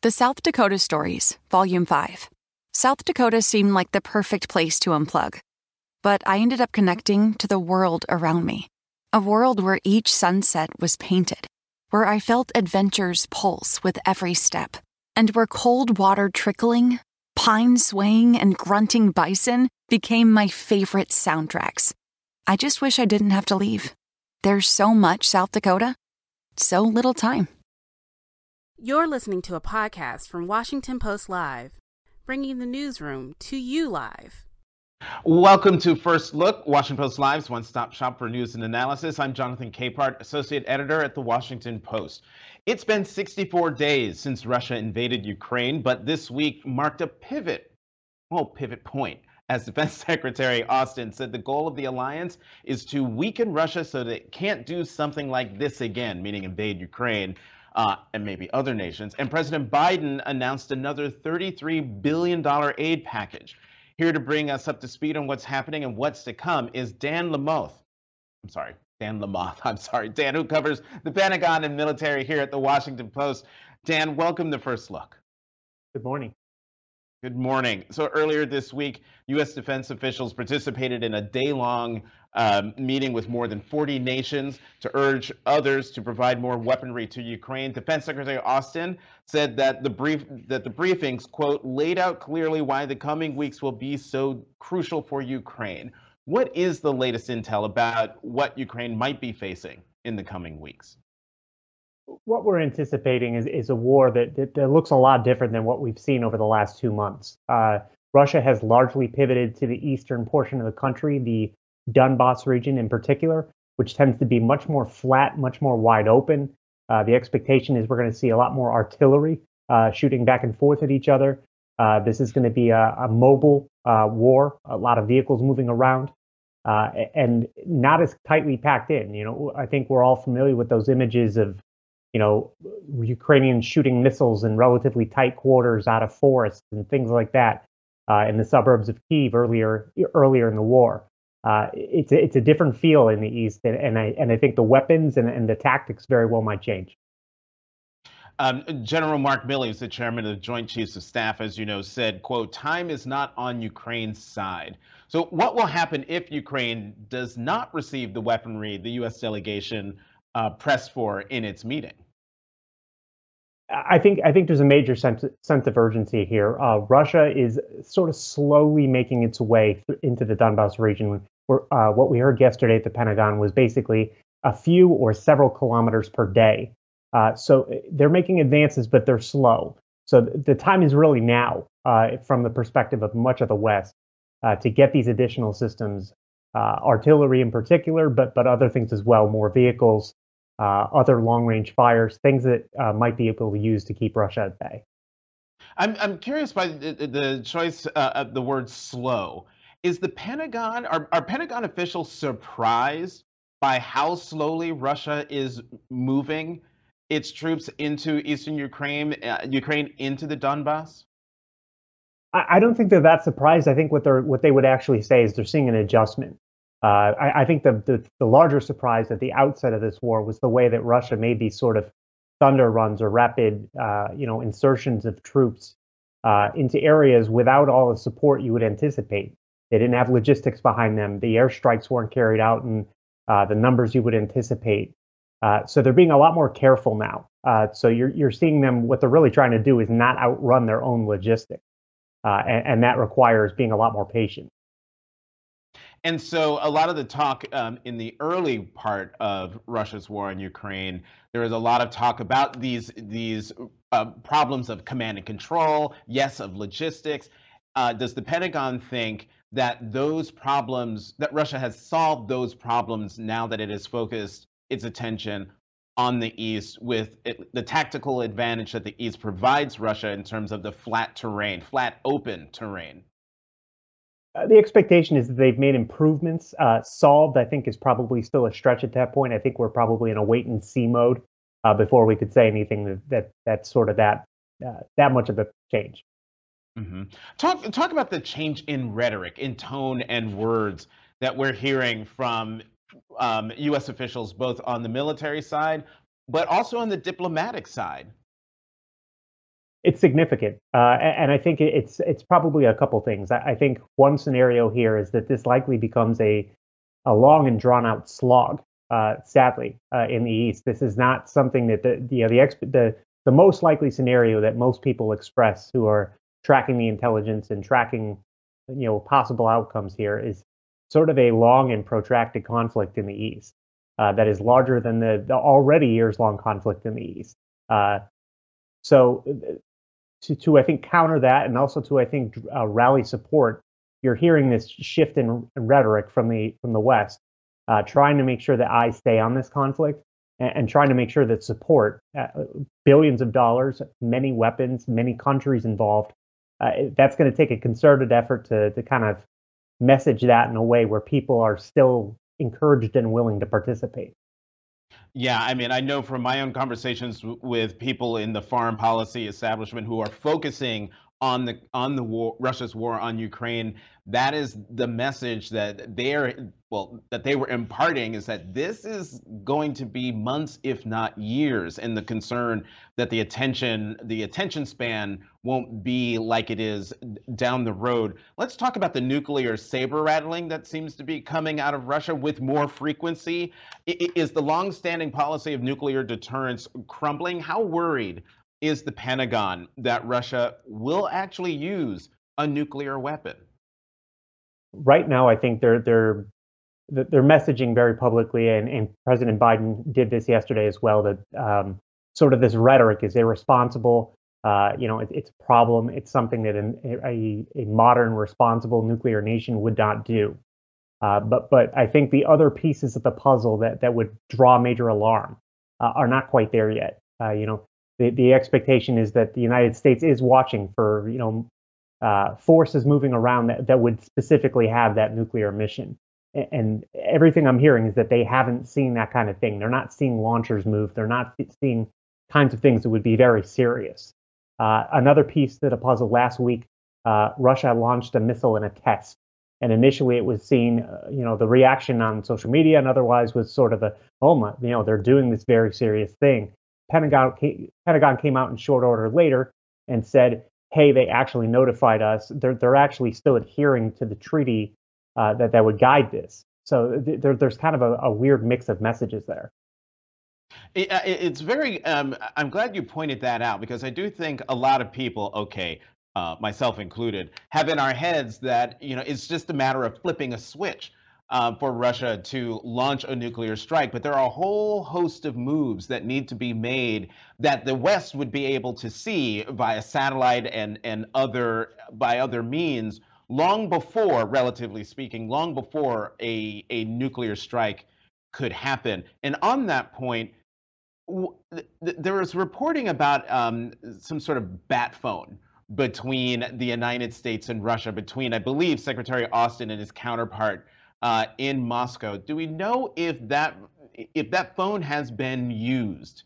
The South Dakota Stories, Volume 5. South Dakota seemed like the perfect place to unplug. But I ended up connecting to the world around me. A world where each sunset was painted, where I felt adventure's pulse with every step, and where cold water trickling, pine swaying, and grunting bison became my favorite soundtracks. I just wish I didn't have to leave. There's so much South Dakota, so little time. You're listening to a podcast from Washington Post Live, bringing the newsroom to you live. Welcome to First Look, Washington Post Live's one-stop shop for news and analysis. I'm Jonathan Capehart, Associate Editor at the Washington Post. It's been 64 days since Russia invaded Ukraine, but this week marked a pivot point. As Defense Secretary Austin said, the goal of the alliance is to weaken Russia so that it can't do something like this again, meaning invade Ukraine. And maybe other nations. And President Biden announced another $33 billion aid package. Here to bring us up to speed on what's happening and what's to come is Dan Lamothe, who covers the Pentagon and military here at the Washington Post. Dan, welcome to First Look. Good morning. Good morning. So earlier this week, U.S. defense officials participated in a day-long meeting with more than 40 nations to urge others to provide more weaponry to Ukraine. Defense Secretary Austin said that the briefings, quote, laid out clearly why the coming weeks will be so crucial for Ukraine. What is the latest intel about what Ukraine might be facing in the coming weeks? What we're anticipating is a war that looks a lot different than what we've seen over the last 2 months. Russia has largely pivoted to the eastern portion of the country, the Donbas region in particular, which tends to be much more flat, much more wide open. The expectation is we're going to see a lot more artillery shooting back and forth at each other. This is going to be a mobile war, a lot of vehicles moving around, and not as tightly packed in. You know, I think we're all familiar with those images of, you know, Ukrainians shooting missiles in relatively tight quarters out of forests and things like that in the suburbs of Kyiv earlier in the war. It's a different feel in the East, and I think the weapons and the tactics very well might change. General Mark Milley, who's the chairman of the Joint Chiefs of Staff, as you know, said, quote, time is not on Ukraine's side. So what will happen if Ukraine does not receive the weaponry the U.S. delegation pressed for in its meeting? I think there's a major sense of urgency here. Russia is sort of slowly making its way into the Donbas region. What we heard yesterday at the Pentagon was basically a few or several kilometers per day. So they're making advances, but they're slow. So the time is really now, from the perspective of much of the West, to get these additional systems, artillery in particular, but other things as well, more vehicles, other long-range fires, things that might be able to use to keep Russia at bay. I'm curious by the choice of the word slow. Is the Pentagon, are Pentagon officials surprised by how slowly Russia is moving its troops into eastern Ukraine into the Donbas? I don't think they're that surprised. I think what they would actually say is they're seeing an adjustment. I think the larger surprise at the outset of this war was the way that Russia made these sort of thunder runs or rapid, insertions of troops into areas without all the support you would anticipate. They didn't have logistics behind them. The airstrikes weren't carried out in the numbers you would anticipate. So they're being a lot more careful now. So you're seeing them. What they're really trying to do is not outrun their own logistics, and that requires being a lot more patient. And so a lot of the talk in the early part of Russia's war in Ukraine, there was a lot of talk about these problems of command and control, yes, of logistics. Does the Pentagon think that those problems, that Russia has solved those problems now that it has focused its attention on the East with the tactical advantage that the East provides Russia in terms of the flat terrain, flat open terrain? The expectation is that they've made improvements. Solved, I think, is probably still a stretch at that point. I think we're probably in a wait and see mode before we could say anything that's sort of that much of a change. Mm-hmm. Talk about the change in rhetoric, in tone and words that we're hearing from U.S. officials, both on the military side, but also on the diplomatic side. It's significant, and I think it's probably a couple things. I think one scenario here is that this likely becomes a long and drawn out slog. Sadly, in the East, this is not something that the most likely scenario that most people express who are tracking the intelligence and tracking possible outcomes here is sort of a long and protracted conflict in the East that is larger than the already years-long conflict in the East. So to I think counter that, and also to I think rally support, you're hearing this shift in rhetoric from the West, trying to make sure that eyes stay on this conflict and trying to make sure that support, billions of dollars, many weapons, many countries involved. That's going to take a concerted effort to kind of message that in a way where people are still encouraged and willing to participate. Yeah, I mean, I know from my own conversations with people in the foreign policy establishment who are focusing on the war, Russia's war on Ukraine, that is the message that they were imparting, is that this is going to be months, if not years, and the concern that the attention span won't be like it is down the road. Let's talk about the nuclear saber rattling that seems to be coming out of Russia with more frequency. Is the long-standing policy of nuclear deterrence crumbling? How worried is the Pentagon that Russia will actually use a nuclear weapon? Right now, I think they're messaging very publicly, and President Biden did this yesterday as well, that sort of this rhetoric is irresponsible. It's a problem. It's something that a modern, responsible nuclear nation would not do. But I think the other pieces of the puzzle that would draw major alarm are not quite there yet. The expectation is that the United States is watching for forces moving around that would specifically have that nuclear mission. And everything I'm hearing is that they haven't seen that kind of thing. They're not seeing launchers move. They're not seeing kinds of things that would be very serious. Another piece to the puzzle: last week, Russia launched a missile in a test. And initially it was seen, the reaction on social media and otherwise was sort of they're doing this very serious thing. Pentagon came out in short order later and said, hey, they actually notified us. They're actually still adhering to the treaty that would guide this. So there's kind of a weird mix of messages there. It's very, I'm glad you pointed that out, because I do think a lot of people, myself included, have in our heads that, it's just a matter of flipping a switch for Russia to launch a nuclear strike. But there are a whole host of moves that need to be made that the West would be able to see via satellite and by other means long before, relatively speaking, long before a nuclear strike could happen. And on that point, there was reporting about some sort of bat phone between the United States and Russia, between, I believe, Secretary Austin and his counterpart in Moscow. Do we know if that phone has been used?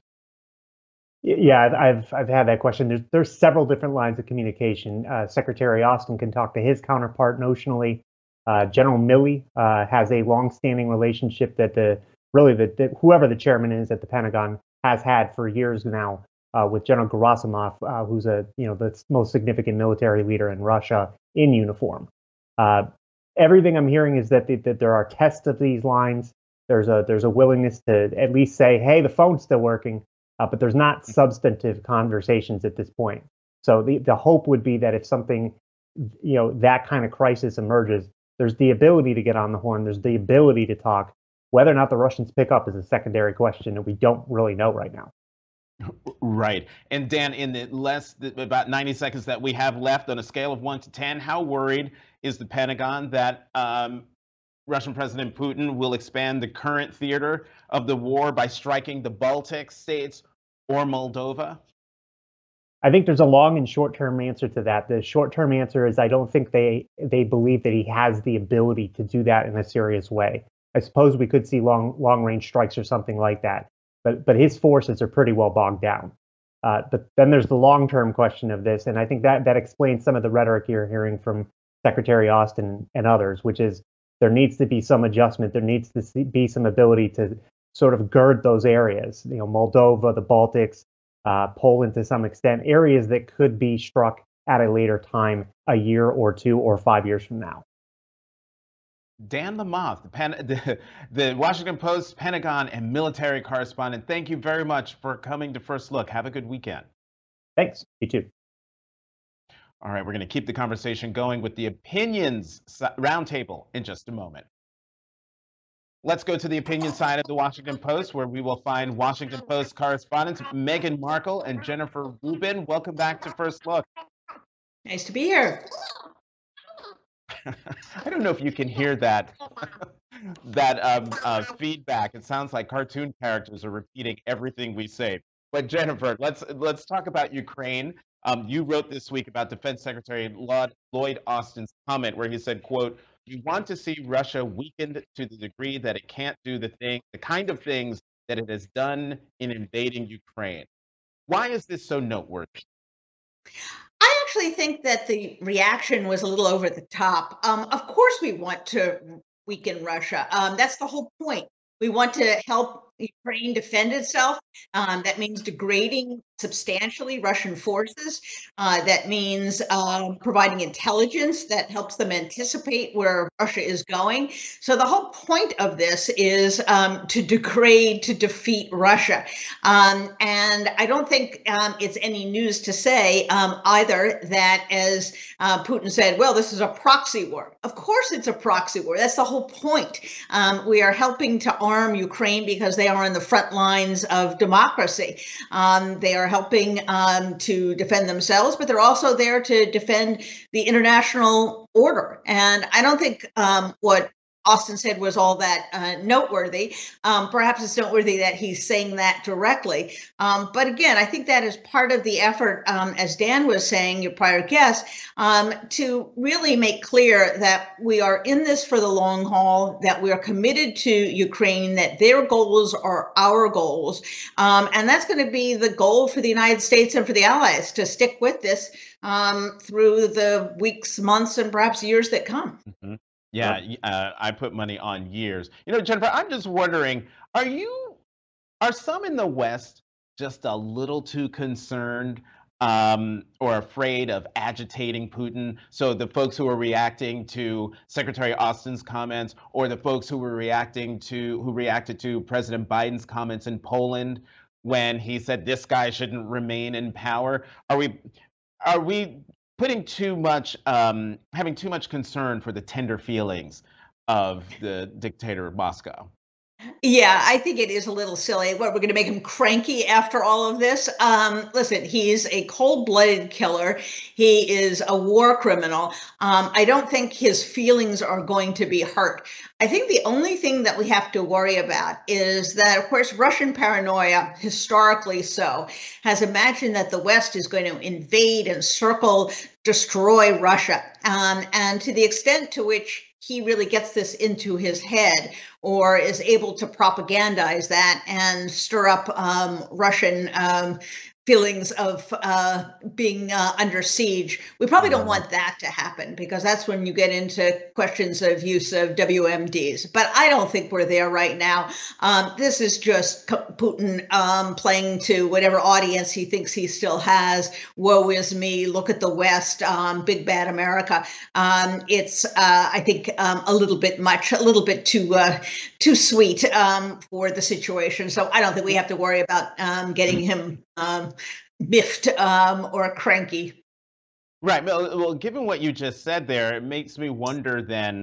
Yeah, I've had that question. There's several different lines of communication. Secretary Austin can talk to his counterpart notionally. General Milley has a long-standing relationship that whoever the chairman is at the Pentagon has had for years now with General Gerasimov, who's the most significant military leader in Russia in uniform. Everything I'm hearing is that there are tests of these lines. There's a willingness to at least say, hey, the phone's still working, but there's not substantive conversations at this point. So the hope would be that if something, that kind of crisis emerges, there's the ability to get on the horn. There's the ability to talk. Whether or not the Russians pick up is a secondary question that we don't really know right now. Right. And Dan, in about 90 seconds that we have left, on a scale of 1 to 10, how worried is the Pentagon that Russian President Putin will expand the current theater of the war by striking the Baltic states or Moldova? I think there's a long and short-term answer to that. The short-term answer is I don't think they believe that he has the ability to do that in a serious way. I suppose we could see long-range strikes or something like that, but his forces are pretty well bogged down. But then there's the long-term question of this, and I think that explains some of the rhetoric you're hearing from Secretary Austin and others, which is there needs to be some adjustment. There needs to be some ability to sort of gird those areas, Moldova, the Baltics, Poland to some extent, areas that could be struck at a later time, a year or 2 or 5 years from now. Dan Lamothe, the Washington Post, Pentagon, and military correspondent. Thank you very much for coming to First Look. Have a good weekend. Thanks. You too. All right, we're going to keep the conversation going with the Opinions Roundtable in just a moment. Let's go to the opinion side of the Washington Post, where we will find Washington Post correspondents Meghan Markle and Jennifer Rubin. Welcome back to First Look. Nice to be here. I don't know if you can hear that feedback. It sounds like cartoon characters are repeating everything we say. But Jennifer, let's talk about Ukraine. You wrote this week about Defense Secretary Lloyd Austin's comment where he said, quote, "We want to see Russia weakened to the degree that it can't do the kind of things that it has done in invading Ukraine." Why is this so noteworthy? I actually think that the reaction was a little over the top. Of course, we want to weaken Russia. That's the whole point. We want to help Ukraine defend itself. That means degrading substantially Russian forces. That means providing intelligence that helps them anticipate where Russia is going. So the whole point of this is to degrade, to defeat Russia. And I don't think it's any news to say either that, as Putin said, well, this is a proxy war. Of course it's a proxy war. That's the whole point. We are helping to arm Ukraine because they are on the front lines of democracy. They are helping to defend themselves, but they're also there to defend the international order. And I don't think what Austin said was all that noteworthy. Perhaps it's noteworthy that he's saying that directly. But again, I think that is part of the effort, as Dan was saying, your prior guest, to really make clear that we are in this for the long haul, that we are committed to Ukraine, that their goals are our goals. And that's going to be the goal for the United States and for the allies, to stick with this through the weeks, months, and perhaps years that come. Mm-hmm. Yeah, I put money on years. You know, Jennifer, I'm just wondering, are some in the West just a little too concerned or afraid of agitating Putin? So the folks who are reacting to Secretary Austin's comments, or the folks who reacted to President Biden's comments in Poland when he said this guy shouldn't remain in power, are we putting too much, having too much concern for the tender feelings of the dictator of Moscow? Yeah, I think it is a little silly. What, we're going to make him cranky after all of this? Listen, he's a cold-blooded killer. He is a war criminal. I don't think his feelings are going to be hurt. I think the only thing that we have to worry about is that, of course, Russian paranoia, historically so, has imagined that the West is going to invade, encircle, destroy Russia. And to the extent to which he really gets this into his head or is able to propagandize that and stir up Russian feelings of being under siege. We probably don't want that to happen, because that's when you get into questions of use of WMDs. But I don't think we're there right now. This is just Putin playing to whatever audience he thinks he still has. Woe is me, look at the West, big bad America. It's, I think, a little bit much, a little bit too sweet for the situation. So I don't think we have to worry about getting him miffed or cranky. Right. Well, given what you just said there, it makes me wonder then,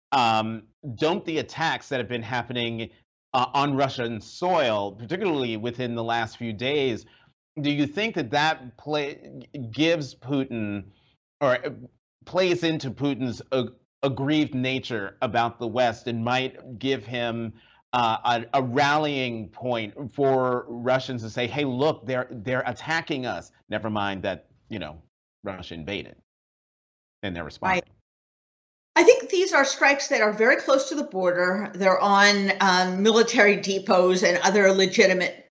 don't the attacks that have been happening on Russian soil, particularly within the last few days, do you think that gives Putin, or plays into Putin's aggrieved nature about the West, and might give him a rallying point for Russians to say, hey, look, they're attacking us. Never mind that, Russia invaded and they're responding. I think these are strikes that are very close to the border. They're on military depots and other legitimate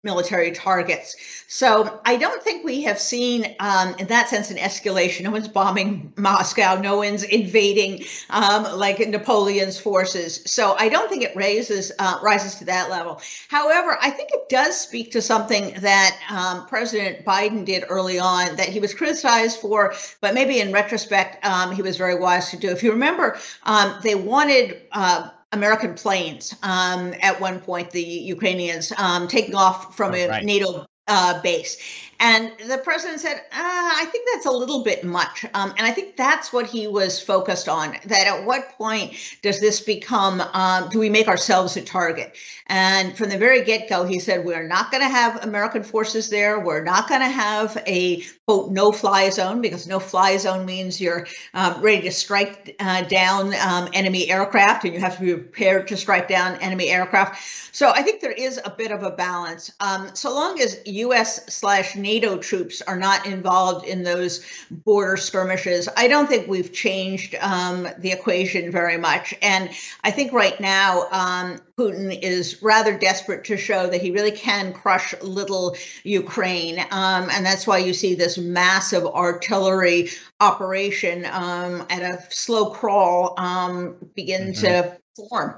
military targets. So I don't think we have seen, in that sense, an escalation. No one's bombing Moscow. No one's invading like Napoleon's forces. So I don't think it rises to that level. However, I think it does speak to something that President Biden did early on that he was criticized for, but maybe in retrospect, he was very wise to do. If you remember, they wanted American planes at one point, the Ukrainians taking off from a NATO base. And the president said, I think that's a little bit much. And I think that's what he was focused on, that at what point does this become, do we make ourselves a target? And from the very get-go, he said, we're not going to have American forces there. We're not going to have a, quote, no-fly zone, because no-fly zone means you're ready to strike down enemy aircraft, and you have to be prepared to strike down enemy aircraft. So I think there is a bit of a balance. So long as U.S./NATO troops are not involved in those border skirmishes, I don't think we've changed the equation very much. And I think right now, Putin is rather desperate to show that he really can crush little Ukraine. And that's why you see this massive artillery operation at a slow crawl begin to form.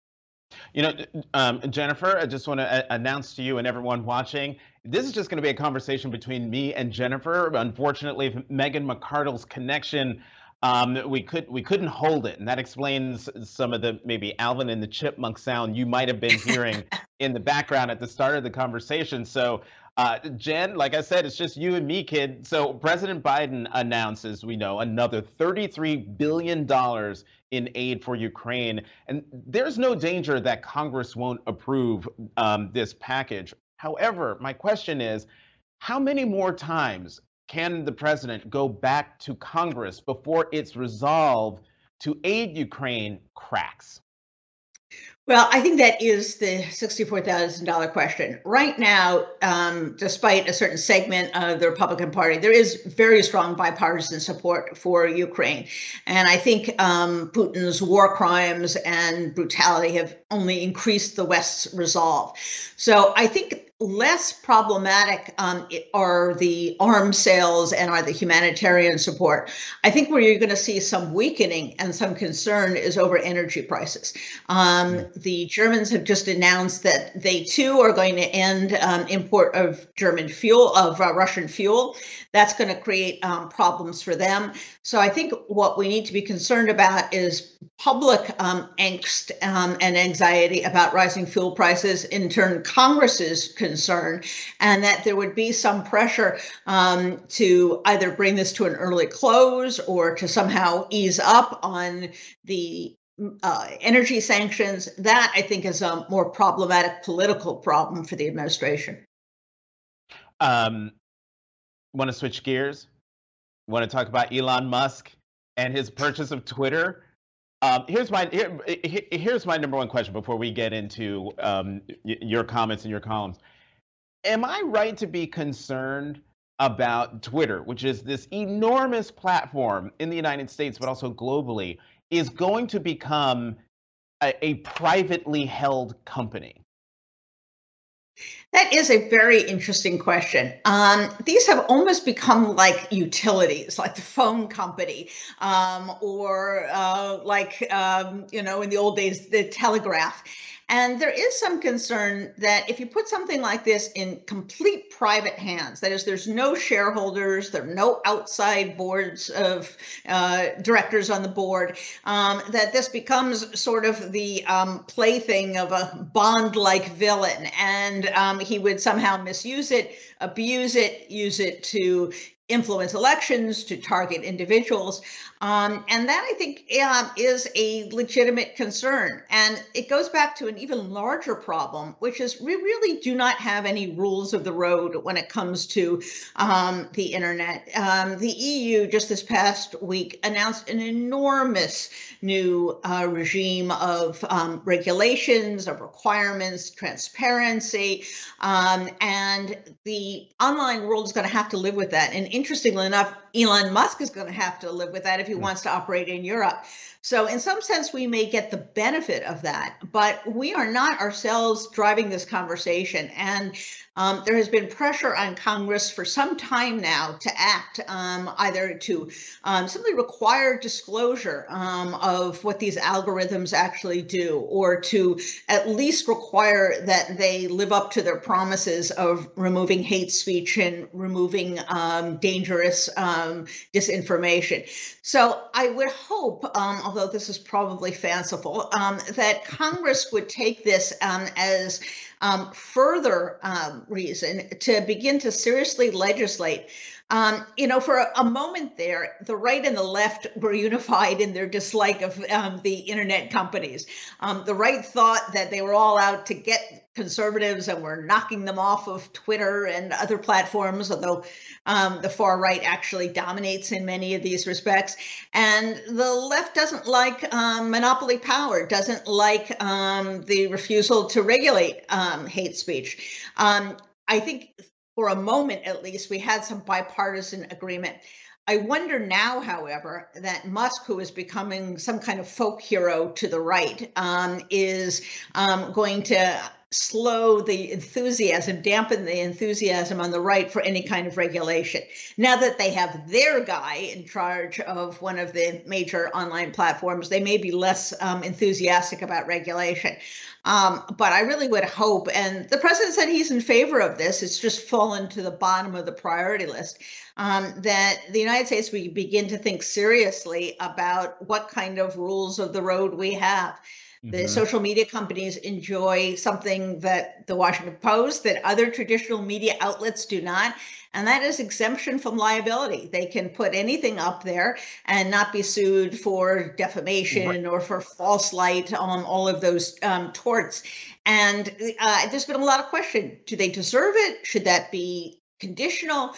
You know, Jennifer, I just want to announce to you and everyone watching, this is just going to be a conversation between me and Jennifer. Unfortunately, Meghan McArdle's connection, we couldn't hold it, and that explains some of the maybe Alvin and the Chipmunk sound you might have been hearing in the background at the start of the conversation. So, Jen, like I said, it's just you and me, kid. So President Biden announces, we know, another $33 billion in aid for Ukraine. And there's no danger that Congress won't approve this package. However, my question is, how many more times can the president go back to Congress before its resolve to aid Ukraine cracks? Well, I think that is the $64,000 question. Right now, despite a certain segment of the Republican Party, there is very strong bipartisan support for Ukraine. And I think Putin's war crimes and brutality have only increased the West's resolve. So I think less problematic are the arms sales and are the humanitarian support. I think where you're going to see some weakening and some concern is over energy prices. The Germans have just announced that they too are going to end import of Russian fuel. That's going to create problems for them. So I think what we need to be concerned about is public angst and anxiety about rising fuel prices, in turn Congress's concern, and that there would be some pressure to either bring this to an early close or to somehow ease up on the energy sanctions. That, I think, is a more problematic political problem for the administration. Want to switch gears? Want to talk about Elon Musk and his purchase of Twitter? Here's my number one question before we get into your comments and your columns. Am I right to be concerned about Twitter, which is this enormous platform in the United States, but also globally, is going to become a privately held company? That is a very interesting question. These have almost become like utilities, like the phone company, or in the old days, the telegraph. And there is some concern that if you put something like this in complete private hands, that is, there's no shareholders, there are no outside boards of directors on the board, that this becomes sort of the plaything of a Bond-like villain, and he would somehow misuse it, abuse it, use it to influence elections, to target individuals. And that, I think, is a legitimate concern. And it goes back to an even larger problem, which is we really do not have any rules of the road when it comes to the internet. The EU just this past week announced an enormous new regime of regulations, of requirements, transparency, and the online world is going to have to live with that. And interestingly enough, Elon Musk is going to have to live with that if he wants to operate in Europe. So in some sense, we may get the benefit of that, but we are not ourselves driving this conversation. And there has been pressure on Congress for some time now to act, either to simply require disclosure of what these algorithms actually do, or to at least require that they live up to their promises of removing hate speech and removing dangerous disinformation. So I would hope, although this is probably fanciful, that Congress would take this as further reason to begin to seriously legislate. For a moment there, the right and the left were unified in their dislike of the internet companies. The right thought that they were all out to get conservatives and were knocking them off of Twitter and other platforms, although the far right actually dominates in many of these respects. And the left doesn't like monopoly power, doesn't like the refusal to regulate hate speech. I think for a moment, at least, we had some bipartisan agreement. I wonder now, however, that Musk, who is becoming some kind of folk hero to the right, is going to slow the enthusiasm, dampen the enthusiasm on the right for any kind of regulation. Now that they have their guy in charge of one of the major online platforms, they may be less enthusiastic about regulation. But I really would hope, and the president said he's in favor of this, it's just fallen to the bottom of the priority list, that the United States will begin to think seriously about what kind of rules of the road we have. The social media companies enjoy something that the Washington Post, that other traditional media outlets do not, and that is exemption from liability. They can put anything up there and not be sued for defamation or for false light on all of those torts. And there's been a lot of question. Do they deserve it? Should that be conditional?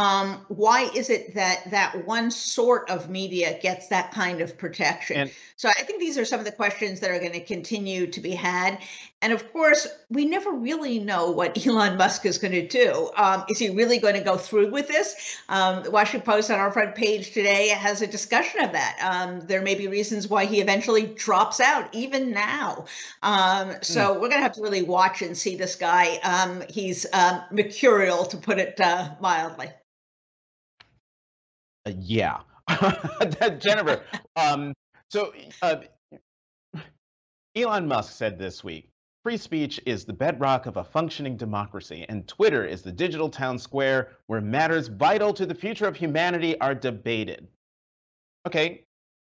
Why is it that one sort of media gets that kind of protection? So I think these are some of the questions that are going to continue to be had. And of course, we never really know what Elon Musk is going to do. Is he really going to go through with this? The Washington Post on our front page today has a discussion of that. There may be reasons why he eventually drops out, even now. So we're going to have to really watch and see this guy. He's mercurial, to put it mildly. Yeah. Jennifer, so Elon Musk said this week, free speech is the bedrock of a functioning democracy, and Twitter is the digital town square where matters vital to the future of humanity are debated. Okay,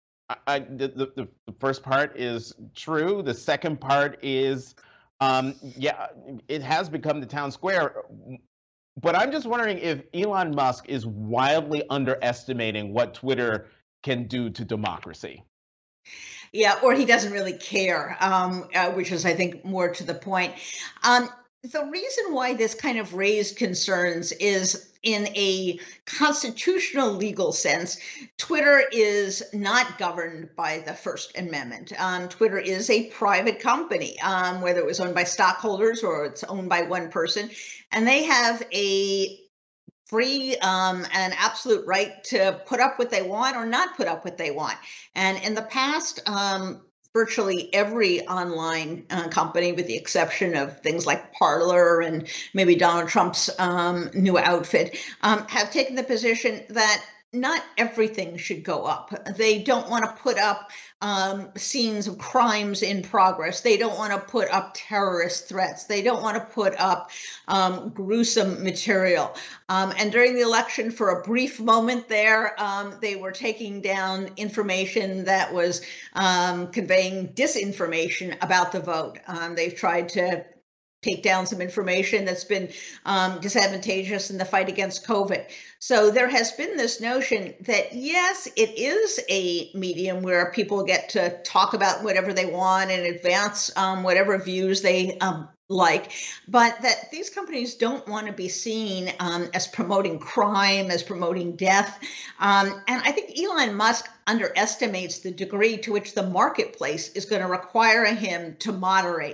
the first part is true. The second part is, yeah, it has become the town square. But I'm just wondering if Elon Musk is wildly underestimating what Twitter can do to democracy. Yeah, or he doesn't really care, which is, I think, more to the point. The reason why this kind of raised concerns is, in a constitutional legal sense, Twitter is not governed by the First Amendment. Twitter is a private company, whether it was owned by stockholders or it's owned by one person, and they have a free and absolute right to put up what they want or not put up what they want. And in the past, virtually every online company, with the exception of things like Parler and maybe Donald Trump's new outfit, have taken the position that not everything should go up. They don't want to put up scenes of crimes in progress. They don't want to put up terrorist threats. They don't want to put up gruesome material. And during the election, for a brief moment there, they were taking down information that was conveying disinformation about the vote. They've tried to take down some information that's been disadvantageous in the fight against COVID. So there has been this notion that, yes, it is a medium where people get to talk about whatever they want and advance whatever views they like, but that these companies don't want to be seen as promoting crime, as promoting death. And I think Elon Musk underestimates the degree to which the marketplace is going to require him to moderate.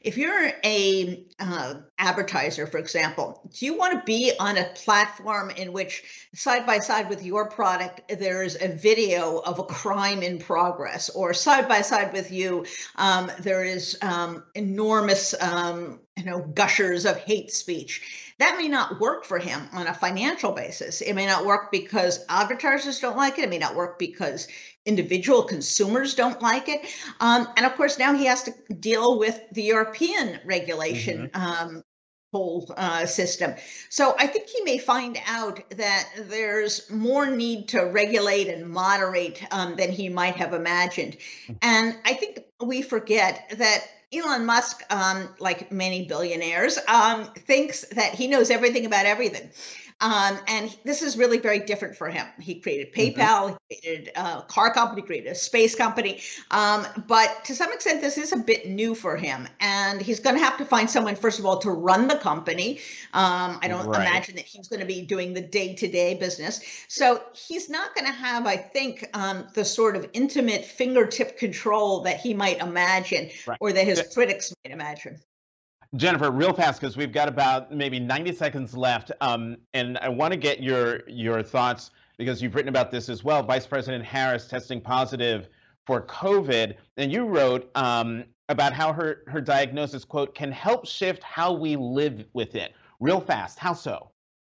If you're a advertiser, for example, do you want to be on a platform in which side by side with your product, there's a video of a crime in progress, or side by side with you, there is enormous, gushers of hate speech? That may not work for him on a financial basis. It may not work because advertisers don't like it. It may not work because individual consumers don't like it. And of course, now he has to deal with the European regulation whole system. So I think he may find out that there's more need to regulate and moderate than he might have imagined. And I think we forget that Elon Musk, like many billionaires, thinks that he knows everything about everything. And this is really very different for him. He created PayPal, he created a car company, created a space company. But to some extent, this is a bit new for him. And he's going to have to find someone, first of all, to run the company. I don't imagine that he's going to be doing the day-to-day business. So he's not going to have, I think, the sort of intimate fingertip control that he might imagine, or that his critics might imagine. Jennifer, real fast, because we've got about maybe 90 seconds left, and I want to get your thoughts, because you've written about this as well. Vice President Harris testing positive for COVID, and you wrote about how her diagnosis, quote, can help shift how we live with it. Real fast, how so?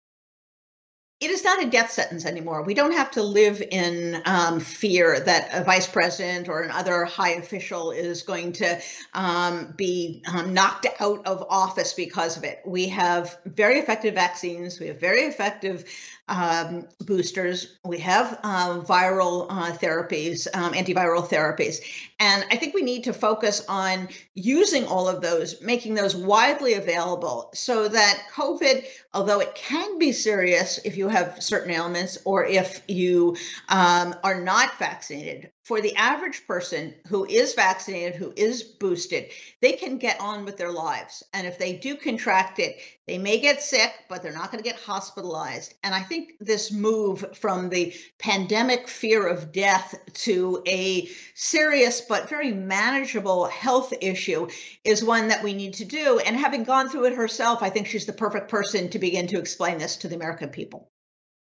It is not a death sentence anymore. We don't have to live in fear that a vice president or another high official is going to be knocked out of office because of it. We have very effective vaccines. We have very effective boosters. We have viral therapies, antiviral therapies. And I think we need to focus on using all of those, making those widely available so that COVID, although it can be serious if you have certain ailments or if you are not vaccinated, for the average person who is vaccinated, who is boosted, they can get on with their lives. And if they do contract it, they may get sick, but they're not going to get hospitalized. And I think this move from the pandemic fear of death to a serious but very manageable health issue is one that we need to do. And having gone through it herself, I think she's the perfect person to begin to explain this to the American people.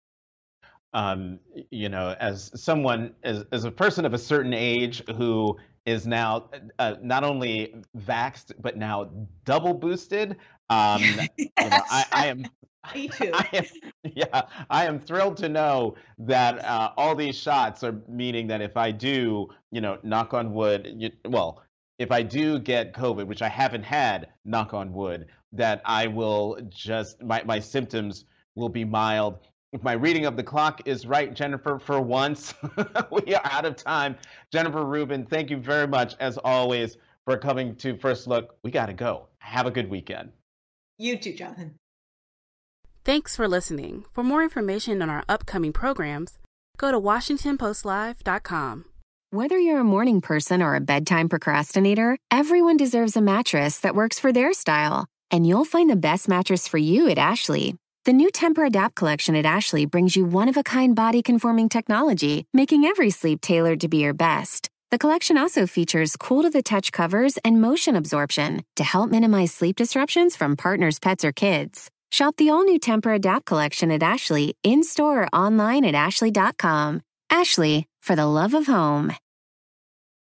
As someone, as a person of a certain age who is now not only vaxxed, but now double boosted, I am. Me too. I am thrilled to know that all these shots are meaning that if I do, knock on wood, if I do get COVID, which I haven't had, knock on wood, that I will just, my symptoms will be mild. If my reading of the clock is right, Jennifer, for once, we are out of time. Jennifer Rubin, thank you very much, as always, for coming to First Look. We got to go. Have a good weekend. You too, Jonathan. Thanks for listening. For more information on our upcoming programs, go to WashingtonPostLive.com. Whether you're a morning person or a bedtime procrastinator, everyone deserves a mattress that works for their style. And you'll find the best mattress for you at Ashley. The new Tempur-Adapt collection at Ashley brings you one-of-a-kind body-conforming technology, making every sleep tailored to be your best. The collection also features cool-to-the-touch covers and motion absorption to help minimize sleep disruptions from partners, pets, or kids. Shop the all-new Tempur-Adapt collection at Ashley, in-store or online at ashley.com. Ashley, for the love of home.